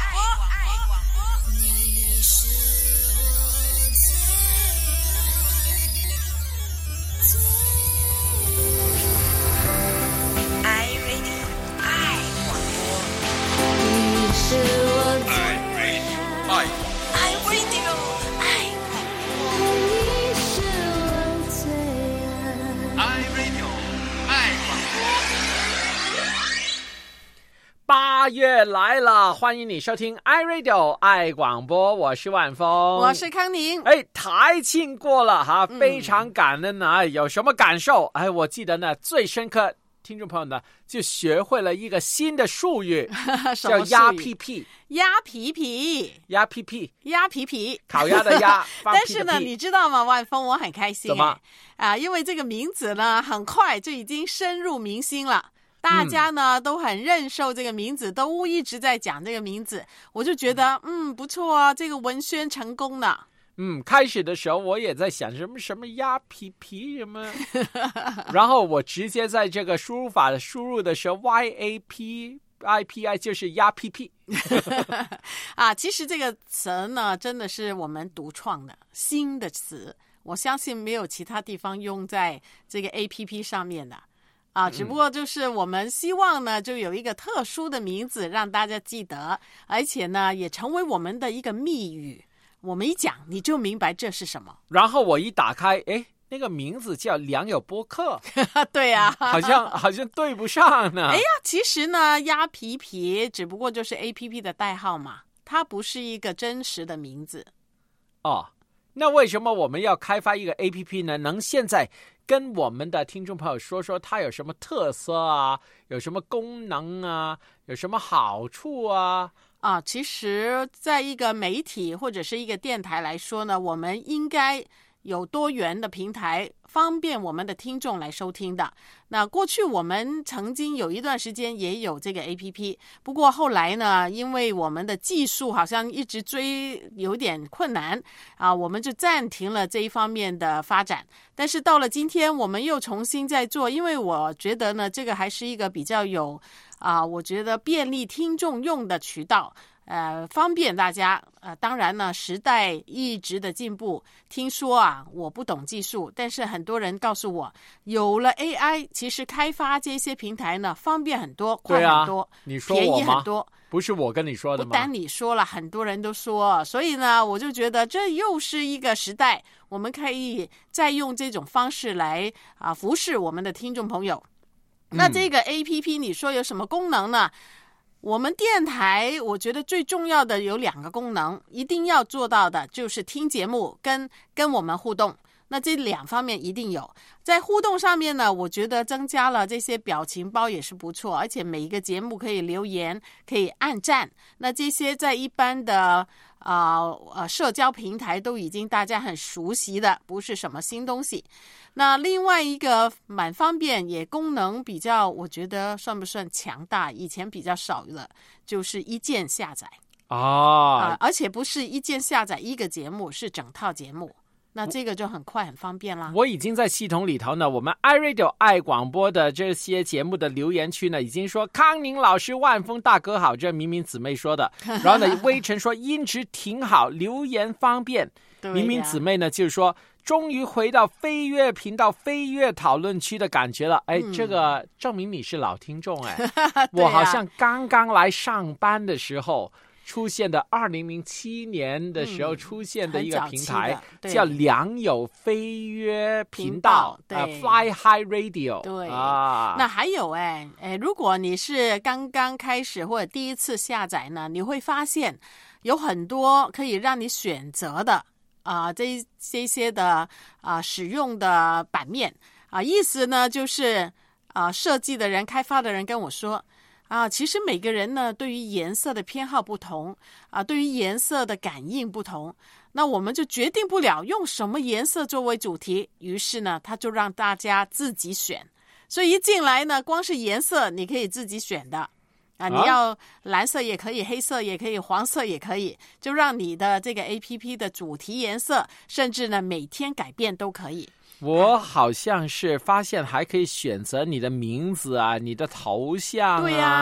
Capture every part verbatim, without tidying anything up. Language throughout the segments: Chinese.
八月来了，欢迎你收听 iRadio 爱广播，我是万峰， 我是康宁。 哎，台庆过了哈，非常感恩啊、嗯！有什么感受？哎，我记得呢，最深刻，听众朋友呢就学会了一个新的术语，叫鸭皮皮。 鸭皮皮， 鸭皮皮， 鸭皮皮， 烤鸭的鸭。 但是呢，你知道吗，万峰，我很开心。 怎么啊？因为这个名字呢，很快就已经深入民心了。大家呢、嗯、都很认受这个名字，都一直在讲这个名字，我就觉得嗯不错啊，这个文宣成功了。 嗯，开始的时候我也在想什么什么鸭皮皮什么，然后我直接在这个输入法的输入的时候 Y A P I P I 就是鸭屁屁啊，其实这个词呢真的是我们独创的新的词，我相信没有其他地方用在这个 A P P 上面的。啊，只不过就是我们希望呢，就有一个特殊的名字让大家记得，而且呢，也成为我们的一个密语。我们一讲，你就明白这是什么。 然后我一打开，哎，那个名字叫良友播客， 对啊， 好像好像对不上呢。 哎呀，其实呢，鸭皮皮只不过就是 A P P 的代号嘛，它不是一个真实的名字。 哦，那为什么我们要开发一个 A P P 呢？能现在跟我们的听众朋友说说它有什么特色啊，有什么功能啊，有什么好处啊？ 啊，其实在一个媒体或者是一个电台来说呢，我们应该有多元的平台，方便我们的听众来收听的。那过去我们曾经有一段时间也有这个 A P P， 不过后来呢，因为我们的技术好像一直追有点困难啊，我们就暂停了这一方面的发展。但是到了今天，我们又重新在做，因为我觉得呢，这个还是一个比较有啊，我觉得便利听众用的渠道。呃，方便大家。呃，当然呢，时代一直的进步。听说啊，我不懂技术，但是很多人告诉我，有了 A I， 其实开发这些平台呢，方便很多，快很多， 你说我吗？ 便宜很多。 不是我跟你说的吗？ 不单你说了，很多人都说。所以呢，我就觉得这又是一个时代，我们可以再用这种方式来啊服侍我们的听众朋友。嗯、那这个 A P P 你说有什么功能呢？我们电台我觉得最重要的有两个功能，一定要做到的就是听节目跟跟我们互动，那这两方面一定有。在互动上面呢，我觉得增加了这些表情包也是不错，而且每一个节目可以留言，可以按赞，那这些在一般的呃呃社交平台都已经大家很熟悉的，不是什么新东西。那另外一个蛮方便，也功能比较，我觉得算不算强大？以前比较少的，就是一键下载啊、 呃，而且不是一键下载一个节目，是整套节目。那这个就很快很方便啦。 我已经在系统里头呢，我们 iRadio 爱广播的这些节目的留言区呢，已经说康宁老师、万峰大哥好，这明明姊妹说的。然后呢，微尘说音质挺好，留言方便。明明姊妹呢就是说，终于回到飞跃频道、飞跃讨论区的感觉了。哎、嗯，这个证明你是老听众哎。啊、我好像刚刚来上班的时候。出现的二零零七年的时候出现的一个平台、嗯、叫良友飞跃频道， 对、 呃、Fly High Radio。 对啊， 那还有哎哎，如果你是刚刚开始或者第一次下载呢，你会发现有很多可以让你选择的啊、呃，这这些的啊、呃、使用的版面啊、呃，意思呢就是啊、呃、设计的人、开发的人跟我说。啊，其实每个人呢，对于颜色的偏好不同啊，对于颜色的感应不同，那我们就决定不了用什么颜色作为主题。于是呢，他就让大家自己选。所以一进来呢，光是颜色你可以自己选的啊，你要蓝色也可以，黑色也可以，黄色也可以，就让你的这个 A P P 的主题颜色，甚至呢每天改变都可以。 我好像是发现还可以选择你的名字啊，你的头像啊。 对啊，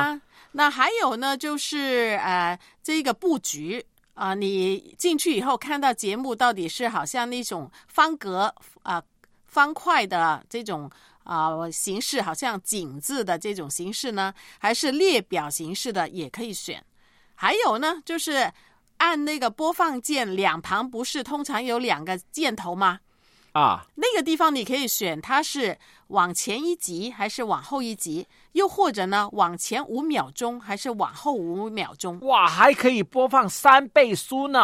那还有呢，就是呃这个布局啊、呃，你进去以后看到节目到底是好像那种方格啊、呃、方块的这种啊、呃、形式，好像井字的这种形式呢，还是列表形式的也可以选。还有呢，就是按那个播放键两旁不是通常有两个箭头吗？ 啊， 那个地方你可以选它是往前一集还是往后一集，又或者呢往前五秒钟还是往后五秒钟。 哇，还可以播放三倍速呢。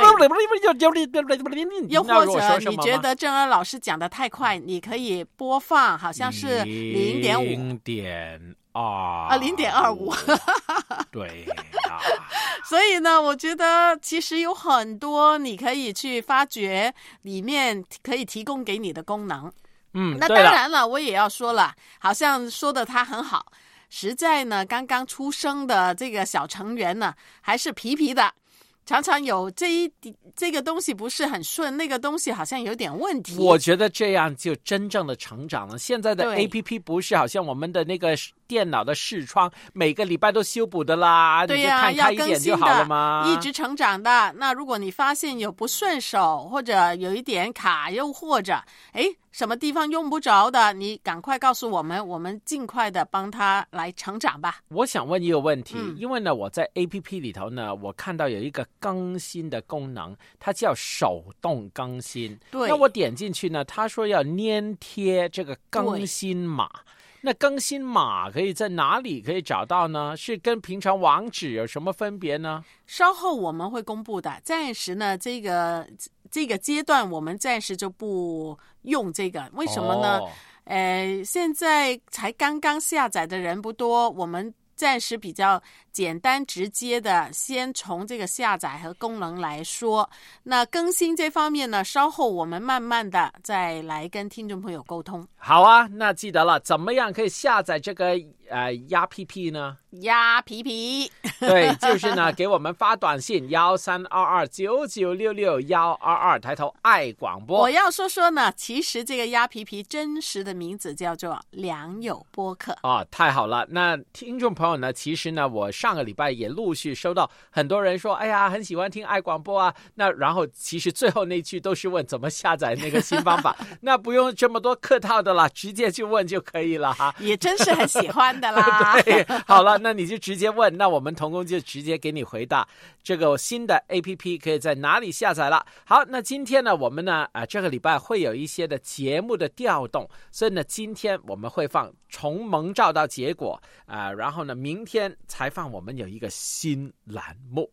又或者你觉得郑恩老师讲的太快，你可以播放好像是零点五零点二啊，零点二五。 对啊。 所以呢，我觉得其实有很多你可以去发掘里面可以提供给你的功能。 嗯， 那当然了，我也要说了，好像说的他很好，实在呢，刚刚出生的这个小成员呢，还是皮皮的。常常有这一这个东西不是很顺，那个东西好像有点问题。 我觉得这样就真正的成长了。现在的 A P P 不是好像我们的那个电脑的视窗每个礼拜都修补的啦， 对呀、啊， 你就看开一点就好了吗？ 一直成长的。那如果你发现有不顺手，或者有一点卡，又或者哎什么地方用不着的，你赶快告诉我们，我们尽快的帮他来成长吧。 我想问一个问题、 嗯、 因为呢我在 A P P 里头呢，我看到有一个更新的功能，它叫手动更新。 对， 那我点进去呢，他说要粘贴这个更新码。那更新码可以在哪里可以找到呢？是跟平常网址有什么分别呢？ 稍后我们会公布的。暂时呢，这个这个阶段我们暂时就不用这个。为什么呢？哦、呃，现在才刚刚下载的人不多，我们暂时比较简单直接的先从这个下载和功能来说。那更新这方面呢，稍后我们慢慢的再来跟听众朋友沟通。 好啊，那记得了，怎么样可以下载这个呃鸭皮皮呢？ 鸭皮皮对，就是呢给我们发短信幺三二二九九六六幺二二，抬头爱广播。 我要说说呢，其实这个鸭皮皮真实的名字叫做良友播客。 哦，太好了。那听众朋友呢，其实呢我上个礼拜也陆续收到很多人说，哎呀很喜欢听爱广播啊，那然后其实最后那句都是问怎么下载那个新方法那不用这么多客套的啦，直接就问就可以了哈。 也真是很喜欢的啦对，好了，那你就直接问，那我们同工就直接给你回答这个新的 A P P 可以在哪里下载了。好，那今天呢我们呢啊、呃、这个礼拜会有一些的节目的调动，所以呢今天我们会放从蒙召到结果啊、呃，然后呢明天才放我们有一个新栏目。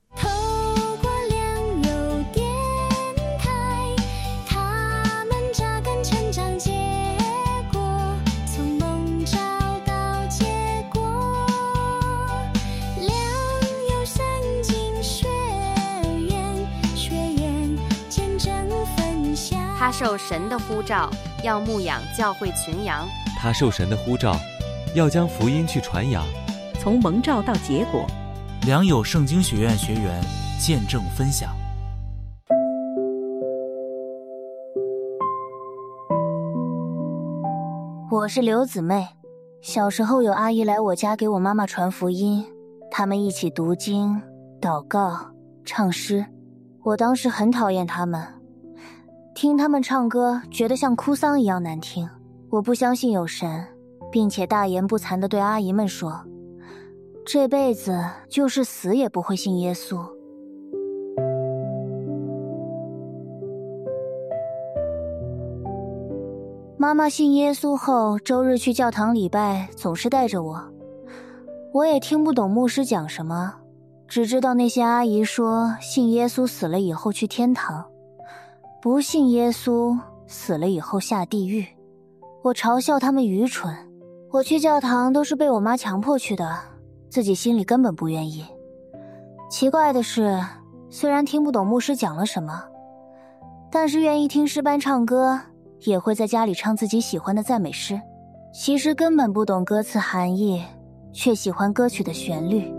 他受神的呼召，要牧养教会群羊。 他受神的呼召，要将福音去传扬。 从蒙召到结果， 良友圣经学院学员见证分享。 我是刘姊妹，小时候有阿姨来我家给我妈妈传福音，他们一起读经、祷告、唱诗。我当时很讨厌他们，听他们唱歌觉得像哭丧一样难听。我不相信有神，并且大言不惭地对阿姨们说，这辈子就是死也不会信耶稣。妈妈信耶稣后，周日去教堂礼拜总是带着我。我也听不懂牧师讲什么，只知道那些阿姨说信耶稣死了以后去天堂，不信耶稣死了以后下地狱。我嘲笑他们愚蠢。我去教堂都是被我妈强迫去的，自己心里根本不愿意。奇怪的是，虽然听不懂牧师讲了什么，但是愿意听诗班唱歌，也会在家里唱自己喜欢的赞美诗。其实根本不懂歌词含义，却喜欢歌曲的旋律。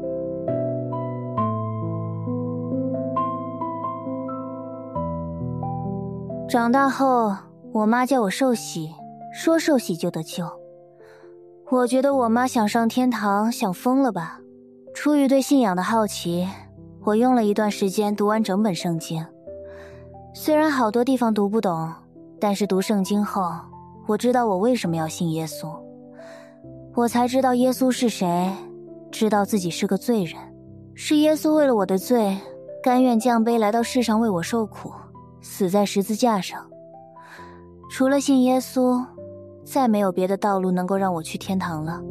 长大后，我妈叫我受洗，说受洗就得救。我觉得我妈想上天堂想疯了吧。 出于对信仰的好奇，我用了一段时间读完整本圣经。虽然好多地方读不懂，但是读圣经后，我知道我为什么要信耶稣。我才知道耶稣是谁，知道自己是个罪人，是耶稣为了我的罪，甘愿降卑来到世上为我受苦，死在十字架上。除了信耶稣，再没有别的道路能够让我去天堂了。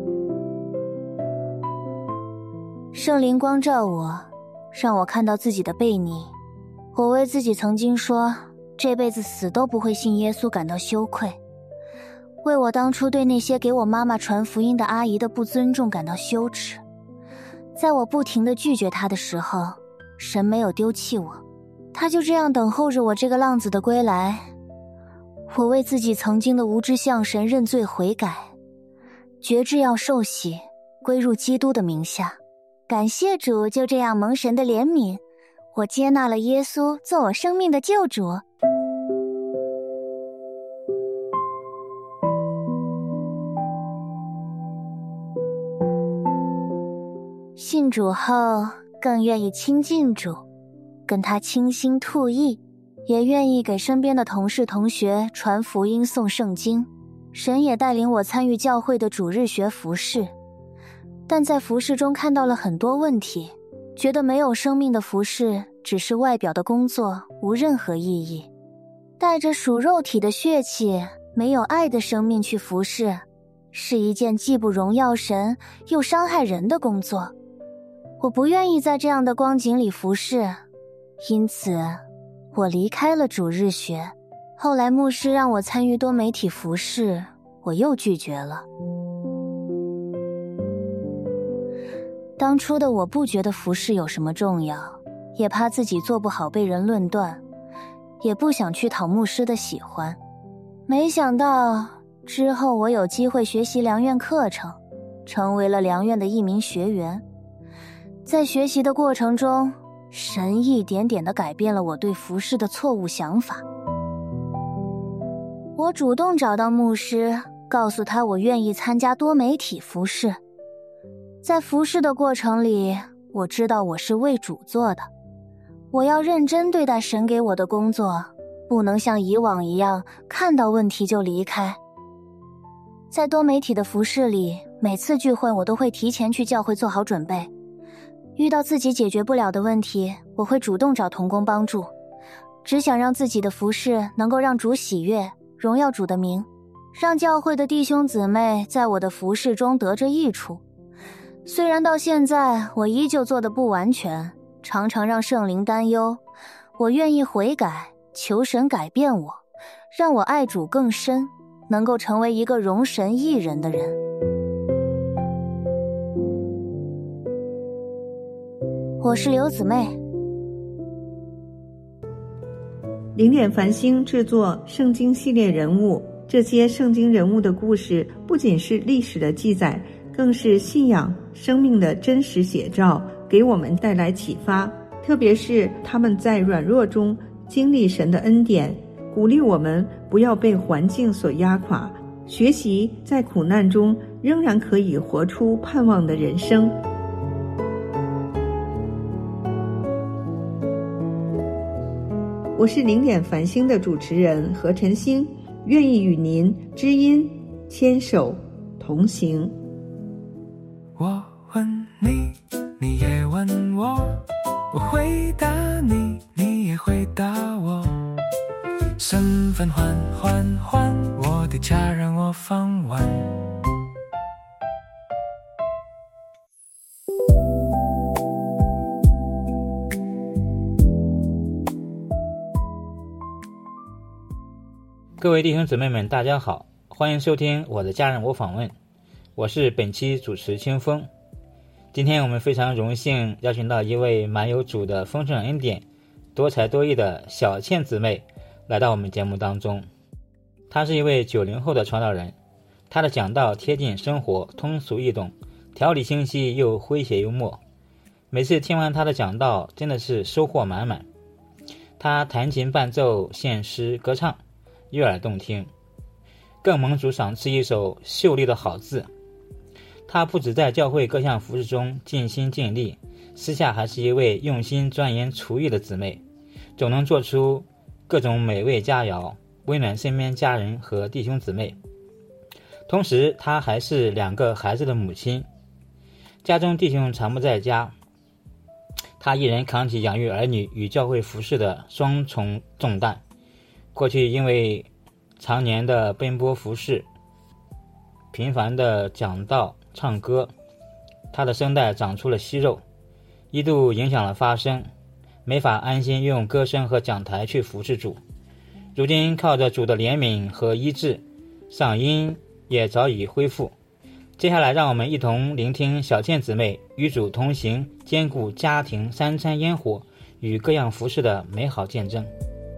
圣灵光照我，让我看到自己的悖逆。我为自己曾经说这辈子死都不会信耶稣感到羞愧，为我当初对那些给我妈妈传福音的阿姨的不尊重感到羞耻。在我不停地拒绝他的时候，神没有丢弃我，他就这样等候着我这个浪子的归来。我为自己曾经的无知向神认罪悔改，决志要受洗，归入基督的名下。感谢主，就这样蒙神的怜悯，我接纳了耶稣做我生命的救主。信主后，更愿意亲近主，跟他倾心吐意，也愿意给身边的同事同学传福音诵圣经。神也带领我参与教会的主日学服事，但在服事中看到了很多问题，觉得没有生命的服事只是外表的工作，无任何意义。带着属肉体的血气，没有爱的生命去服事，是一件既不荣耀神又伤害人的工作。我不愿意在这样的光景里服事，因此我离开了主日学。后来牧师让我参与多媒体服事，我又拒绝了。当初的我不觉得服事有什么重要，也怕自己做不好被人论断，也不想去讨牧师的喜欢。没想到之后我有机会学习良院课程，成为了良院的一名学员。在学习的过程中，神一点点地改变了我对服事的错误想法。我主动找到牧师，告诉他我愿意参加多媒体服事。在服事的过程里，我知道我是为主做的，我要认真对待神给我的工作，不能像以往一样看到问题就离开。在多媒体的服事里，每次聚会我都会提前去教会做好准备。遇到自己解决不了的问题，我会主动找同工帮助，只想让自己的服事能够让主喜悦，荣耀主的名，让教会的弟兄姊妹在我的服事中得着益处。虽然到现在我依旧做得不完全，常常让圣灵担忧，我愿意悔改，求神改变我，让我爱主更深，能够成为一个容神益人的人。我是刘姊妹。 零点繁星制作圣经系列人物，这些圣经人物的故事不仅是历史的记载，更是信仰生命的真实写照，给我们带来启发。特别是他们在软弱中经历神的恩典，鼓励我们不要被环境所压垮，学习在苦难中仍然可以活出盼望的人生。我是零点繁星的主持人何晨星，愿意与您知音牵手同行。 我问你，你也问我，我回答你，你也回答我。身份换换换，我的家让我放完。 各位弟兄姊妹们，大家好，欢迎收听我的家人我访问，我是本期主持清风。今天我们非常荣幸邀请到一位满有主的丰盛恩典、多才多艺的小倩姊妹来到我们节目当中。她是一位九零后的传道人，她的讲道贴近生活，通俗易懂，条理清晰又诙谐幽默。每次听完她的讲道，真的是收获满满。她弹琴伴奏、献诗歌唱，悦耳动听，更蒙主赏赐一手秀丽的好字。 他不只在教会各项服事中尽心尽力，私下还是一位用心钻研厨艺的姊妹，总能做出各种美味佳肴，温暖身边家人和弟兄姊妹。同时她还是两个孩子的母亲，家中弟兄常不在家，她一人扛起养育儿女与教会服事的双重重担。过去因为常年的奔波服事，频繁的讲道唱歌，她的声带长出了息肉，一度影响了发声，没法安心用歌声和讲台去服侍主。如今靠着主的怜悯和医治，嗓音也早已恢复。接下来让我们一同聆听小倩姊妹与主同行，兼顾家庭三餐烟火与各样服事的美好见证。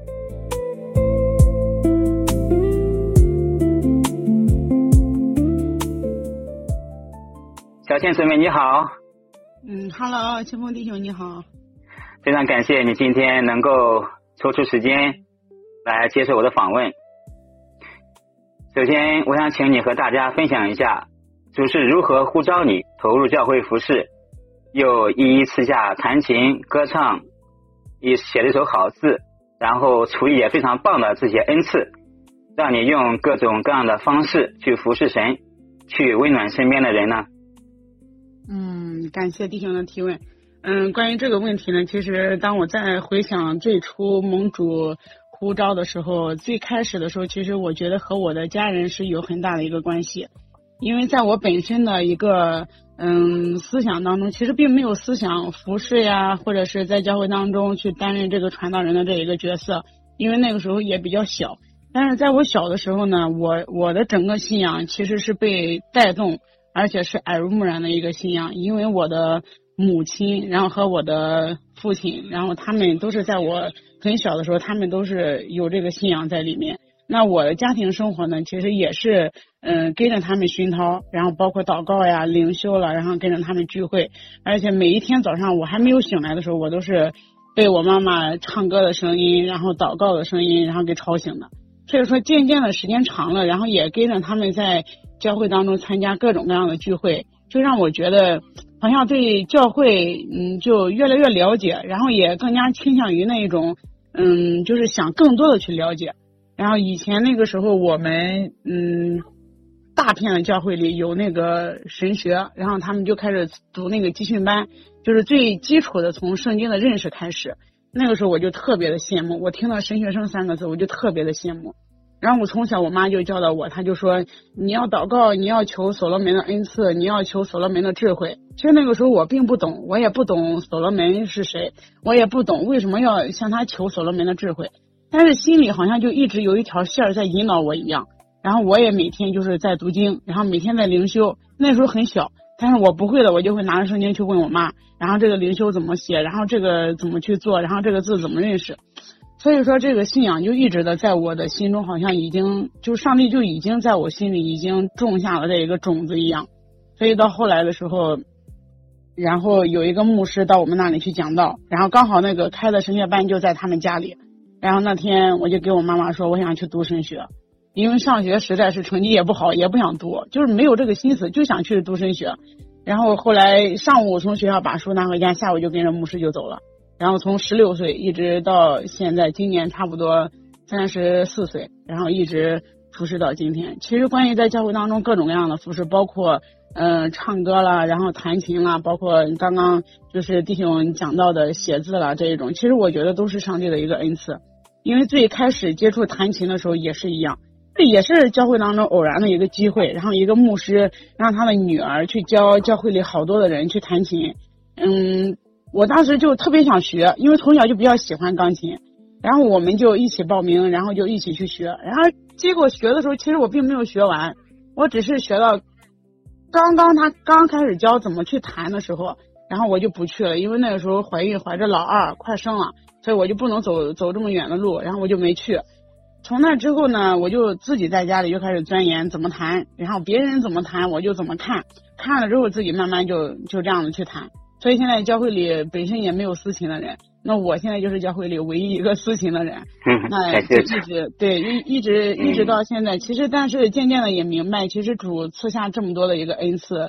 小倩姊妹你好。 嗯 ，Hello， 清风弟兄你好。 非常感谢你今天能够抽出时间来接受我的访问。首先我想请你和大家分享一下主是如何呼召你投入教会服事，又一一赐下弹琴歌唱，也写了一首好字，然后厨艺也非常棒的这些恩赐，让你用各种各样的方式去服侍神，去温暖身边的人呢？ 嗯，感谢弟兄的提问。嗯，关于这个问题呢，其实当我在回想最初蒙主呼召的时候，最开始的时候，其实我觉得和我的家人是有很大的一个关系。因为在我本身的一个嗯思想当中，其实并没有思想服侍呀，或者是在教会当中去担任这个传道人的这一个角色，因为那个时候也比较小。但是在我小的时候呢，我我的整个信仰其实是被带动，而且是耳濡目染的一个信仰，因为我的母亲，然后和我的父亲，然后他们都是在我很小的时候，他们都是有这个信仰在里面。那我的家庭生活呢，其实也是嗯跟着他们熏陶，然后包括祷告呀、灵修了，然后跟着他们聚会，而且每一天早上我还没有醒来的时候，我都是被我妈妈唱歌的声音，然后祷告的声音，然后给吵醒的。所以说渐渐的时间长了，然后也跟着他们在教会当中参加各种各样的聚会，就让我觉得好像对教会嗯就越来越了解，然后也更加倾向于那一种嗯就是想更多的去了解。然后以前那个时候我们嗯大片的教会里有那个神学，然后他们就开始读那个集训班，就是最基础的从圣经的认识开始。那个时候我就特别的羡慕，我听到神学生三个字我就特别的羡慕。然后我从小我妈就教导我，她就说你要祷告，你要求所罗门的恩赐，你要求所罗门的智慧。其实那个时候我并不懂，我也不懂所罗门是谁，我也不懂为什么要向他求所罗门的智慧，但是心里好像就一直有一条线在引导我一样。然后我也每天就是在读经，然后每天在灵修。那时候很小，但是我不会的我就会拿着圣经去问我妈，然后这个灵修怎么写，然后这个怎么去做，然后这个字怎么认识。所以说这个信仰就一直的在我的心中，好像已经就上帝就已经在我心里已经种下了这一个种子一样。所以到后来的时候，然后有一个牧师到我们那里去讲道，然后刚好那个开的神学班就在他们家里。然后那天我就给我妈妈说我想去读神学，因为上学实在是成绩也不好，也不想读，就是没有这个心思，就想去读神学。然后后来上午从学校把书拿回家，下午就跟着牧师就走了。然后从十六岁一直到现在，今年差不多三十四岁，然后一直服侍到今天。其实关于在教会当中各种各样的服侍，包括嗯、呃、唱歌啦，然后弹琴啦，包括刚刚就是弟兄讲到的写字啦这一种，其实我觉得都是上帝的一个恩赐。因为最开始接触弹琴的时候也是一样，这也是教会当中偶然的一个机会，然后一个牧师让他的女儿去教教会里好多的人去弹琴。嗯，我当时就特别想学，因为从小就比较喜欢钢琴，然后我们就一起报名，然后就一起去学。然后结果学的时候其实我并没有学完，我只是学到刚刚他刚开始教怎么去弹的时候，然后我就不去了，因为那个时候怀孕怀着老二快生了，所以我就不能走走这么远的路，然后我就没去。从那之后呢，我就自己在家里就开始钻研怎么弹，然后别人怎么弹我就怎么看，看了之后自己慢慢就就这样的去弹。所以现在教会里本身也没有私琴的人，那我现在就是教会里唯一一个私琴的人。 嗯， 那就一直对一一直一直到现在，其实但是渐渐的也明白，其实主赐下这么多的一个恩赐，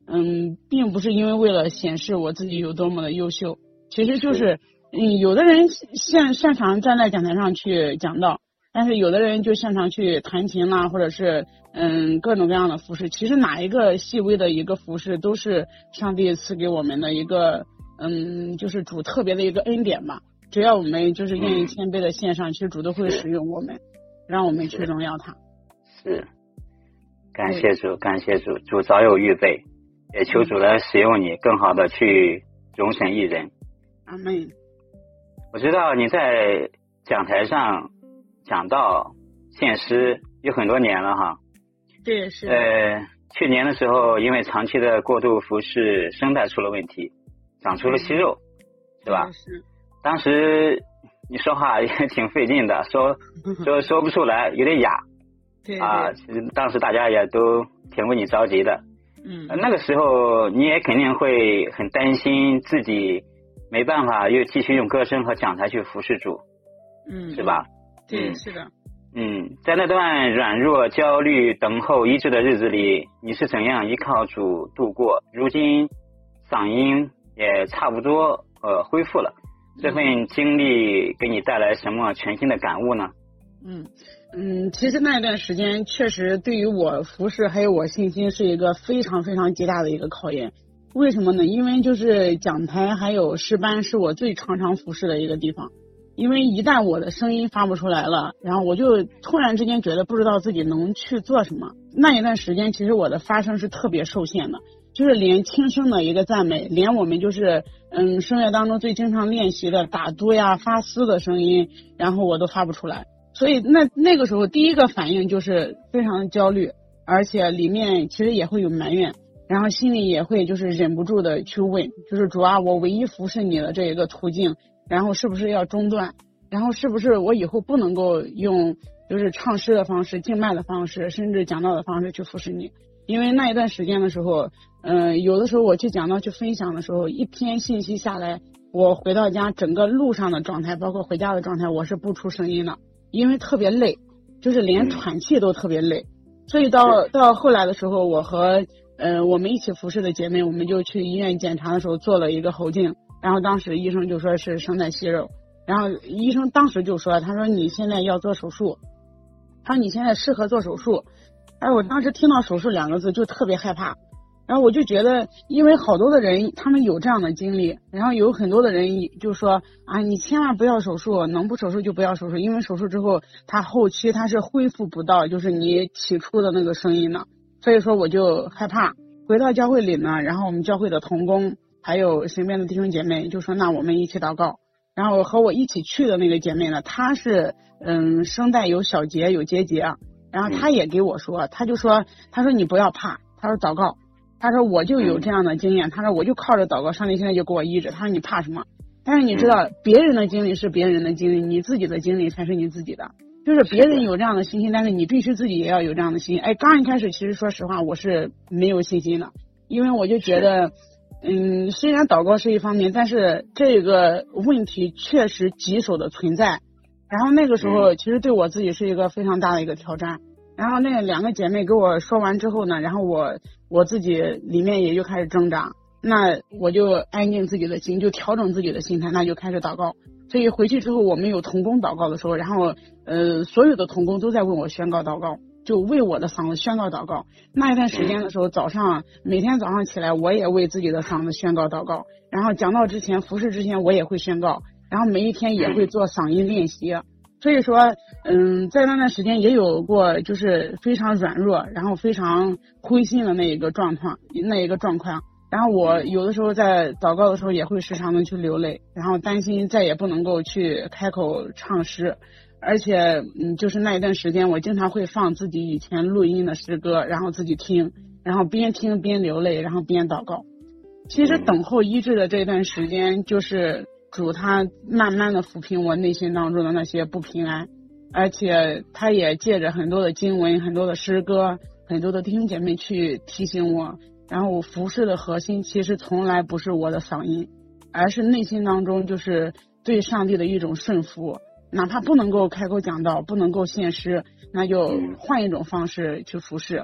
嗯，并不是因为为了显示我自己有多么的优秀，其实就是嗯，有的人擅擅长站在讲台上去讲道，但是有的人就擅长去弹琴啦，或者是嗯各种各样的服饰。其实哪一个细微的一个服饰都是上帝赐给我们的一个嗯，就是主特别的一个恩典吧。只要我们就是愿意谦卑的献上，其实主都会使用我们，让我们去荣耀他。 是，感谢主，感谢主，主早有预备，也求主来使用你，更好的去荣神益人。 阿们。 我知道你在讲台上讲道献诗有很多年了哈。 对，是。 呃，去年的时候，因为长期的过度服侍，声带出了问题，长出了息肉，是吧？ 是。 当时你说话也挺费劲的，说说说不出来，有点哑。 对。 啊，其实当时大家也都挺为你着急的。 嗯。 那个时候你也肯定会很担心自己没办法又继续用歌声和讲台去服侍主。 嗯。 是吧？ 对， 嗯、 是的。 嗯，在那段软弱、焦虑、等候医治的日子里，你是怎样依靠主度过？如今嗓音也差不多呃恢复了，这份经历给你带来什么全新的感悟呢？ 嗯嗯，其实那段时间确实对于我服侍还有我信心是一个非常非常极大的一个考验。为什么呢？因为就是讲台还有诗班是我最常常服侍的一个地方。因为一旦我的声音发不出来了，然后我就突然之间觉得不知道自己能去做什么。那一段时间其实我的发声是特别受限的，就是连轻声的一个赞美，连我们就是嗯声乐当中最经常练习的打嘟呀发丝的声音，然后我都发不出来。所以那那个时候第一个反应就是非常的焦虑，而且里面其实也会有埋怨，然后心里也会就是忍不住的去问，就是主啊，我唯一服侍你的这一个途径，然后是不是要中断，然后是不是我以后不能够用就是唱诗的方式、敬拜的方式，甚至讲道的方式去服侍你。因为那一段时间的时候嗯、呃，有的时候我去讲道去分享的时候，一篇信息下来，我回到家整个路上的状态包括回家的状态，我是不出声音的，因为特别累，就是连喘气都特别累。所以到到后来的时候，我和呃我们一起服侍的姐妹，我们就去医院检查的时候做了一个喉镜，然后当时医生就说是声带息肉，然后医生当时就说，他说你现在要做手术，他说你现在适合做手术。哎，我当时听到手术两个字就特别害怕，然后我就觉得，因为好多的人他们有这样的经历，然后有很多的人就说啊，你千万不要手术，能不手术就不要手术，因为手术之后他后期他是恢复不到就是你起初的那个声音的，所以说我就害怕。回到教会里呢，然后我们教会的同工还有身边的弟兄姐妹就说，那我们一起祷告。然后和我一起去的那个姐妹呢，她是嗯声带有小结有结节，然后她也给我说，她就说她说你不要怕，她说祷告，她说我就有这样的经验，她说我就靠着祷告，上帝现在就给我医治，她说你怕什么？但是你知道别人的经历是别人的经历，你自己的经历才是你自己的，就是别人有这样的信心，但是你必须自己也要有这样的信心。哎，刚一开始其实说实话我是没有信心的，因为我就觉得嗯，虽然祷告是一方面，但是这个问题确实棘手的存在。然后那个时候其实对我自己是一个非常大的一个挑战。然后那两个姐妹给我说完之后呢，然后我我自己里面也就开始挣扎，那我就安静自己的心，就调整自己的心态，那就开始祷告。所以回去之后我们有同工祷告的时候，然后呃所有的同工都在为我宣告祷告，就为我的嗓子宣告祷告。那一段时间的时候，早上每天早上起来我也为自己的嗓子宣告祷告，然后讲道之前服侍之前我也会宣告，然后每一天也会做嗓音练习。所以说嗯，在那段时间也有过就是非常软弱然后非常灰心的那一个状况那一个状况。然后我有的时候在祷告的时候也会时常的去流泪，然后担心再也不能够去开口唱诗。而且嗯，就是那一段时间我经常会放自己以前录音的诗歌，然后自己听，然后边听边流泪，然后边祷告。其实等候医治的这段时间，就是主他慢慢的抚平我内心当中的那些不平安，而且他也借着很多的经文、很多的诗歌、很多的弟兄姐妹去提醒我，然后我服侍的核心其实从来不是我的嗓音，而是内心当中就是对上帝的一种顺服。哪怕不能够开口讲道，不能够献诗，那就换一种方式去服侍。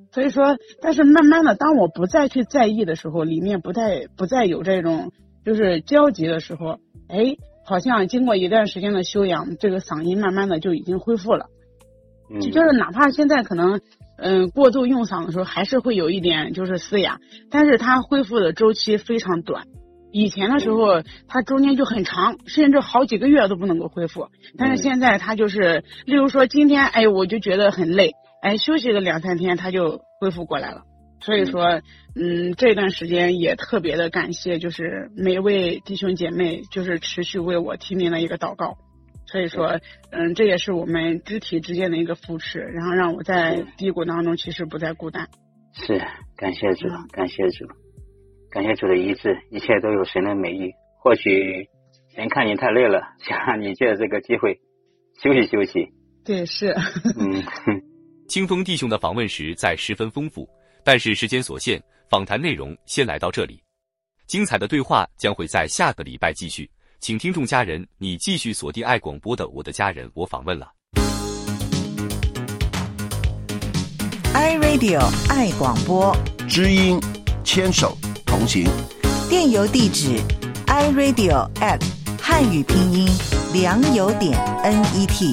所以说，但是慢慢的，当我不再去在意的时候，里面不再不再有这种就是焦急的时候，哎，好像经过一段时间的修养，这个嗓音慢慢的就已经恢复了。嗯，就是哪怕现在可能嗯、呃、过度用嗓的时候，还是会有一点就是嘶哑，但是它恢复的周期非常短。以前的时候，它中间就很长，甚至好几个月都不能够恢复。但是现在它就是，例如说今天，哎，我就觉得很累，哎，休息个两三天，它就恢复过来了。所以说，嗯，这段时间也特别的感谢，就是每位弟兄姐妹，就是持续为我提名的一个祷告。所以说，嗯，这也是我们肢体之间的一个扶持，然后让我在低谷当中其实不再孤单。 是，感谢主，感谢主。感谢主的医治，一切都有神的美意。或许人看你太累了，想让你借着这个机会休息休息。 对，是。 嗯， 清风弟兄的访问时在十分丰富，但是时间所限，访谈内容先来到这里。精彩的对话将会在下个礼拜继续，请听众家人你继续锁定爱广播的我的家人我访问了。 iRadio 爱广播， 知音牵手同行， 电邮地址 iRadio at 汉语拼音良友点 net。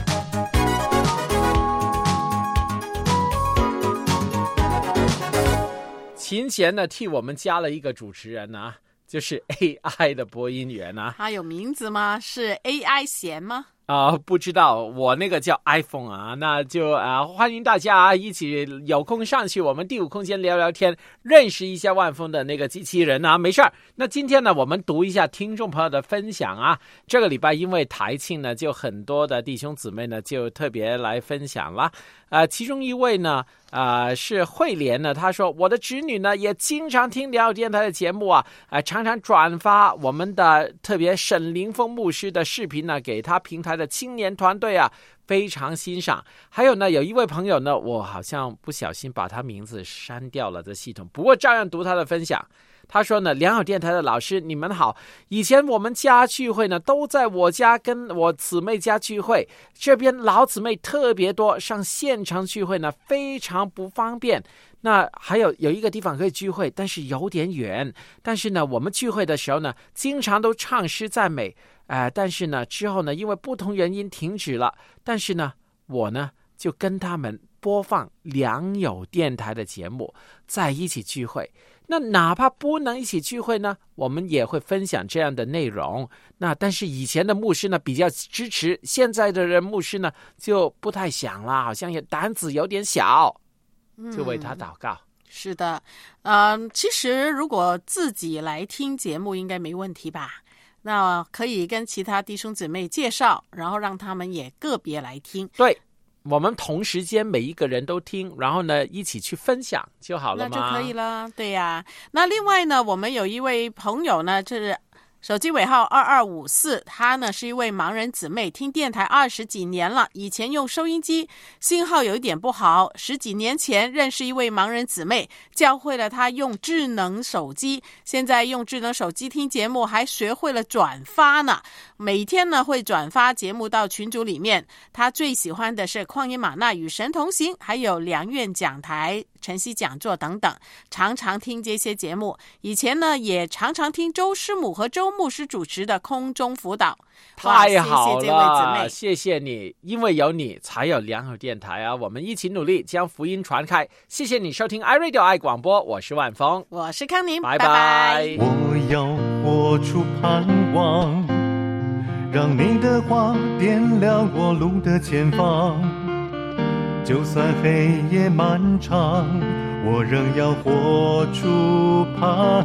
琴弦呢替我们加了一个主持人啊，就是 A I 的播音员啊。 他有名字吗？是 A I 弦吗？ 啊、呃，不知道，我那个叫 iPhone 啊，那就啊、呃，欢迎大家一起有空上去我们第五空间聊聊天，认识一下万丰的那个机器人啊，没事儿。那今天呢，我们读一下听众朋友的分享啊。这个礼拜因为台庆呢，就很多的弟兄姊妹呢就特别来分享了。呃，其中一位呢，呃，是慧莲呢，他说我的侄女呢也经常听良友电台的节目啊，呃，常常转发我们的特别沈凌峰牧师的视频呢，给他平台的青年团队啊，非常欣赏。还有呢，有一位朋友呢，我好像不小心把他名字删掉了这系统，不过照样读他的分享。他说呢，良友电台的老师你们好，以前我们家聚会呢都在我家跟我姊妹家聚会，这边老姊妹特别多，上县城聚会呢非常不方便。那还有有一个地方可以聚会，但是有点远，但是呢我们聚会的时候呢经常都唱诗赞美，呃，但是呢之后呢因为不同原因停止了，但是呢我呢就跟他们播放良友电台的节目，在一起聚会。那哪怕不能一起聚会呢，我们也会分享这样的内容。那但是以前的牧师呢比较支持，现在的人牧师呢就不太想了，好像也胆子有点小，就为他祷告。 嗯、是的，呃，其实如果自己来听节目应该没问题吧？那可以跟其他弟兄姊妹介绍，然后让他们也个别来听。 对。我们同时间每一个人都听，然后呢一起去分享就好了吗？ 那就可以了，对呀。那另外呢，我们有一位朋友呢，这是手机尾号二二五四，她呢是一位盲人姊妹，听电台二十几年了。以前用收音机，信号有一点不好。十几年前认识一位盲人姊妹，教会了她用智能手机，现在用智能手机听节目，还学会了转发呢。每天呢会转发节目到群组里面。她最喜欢的是旷野吗哪与神同行，还有良苑讲台、晨曦讲座等等，常常听这些节目。以前呢也常常听周师母和周牧师主持的空中辅导。 太好了， 谢谢这位姊妹， 谢谢你，因为有你才有良友电台啊！我们一起努力将福音传开。谢谢你收听 iRadio 爱广播，我是万峰， 我是康宁， 拜拜。 我要活出盼望，让你的话点亮我路的前方，就算黑夜漫长，我仍要活出盼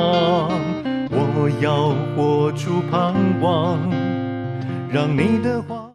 望。我要活出盼望，让你的话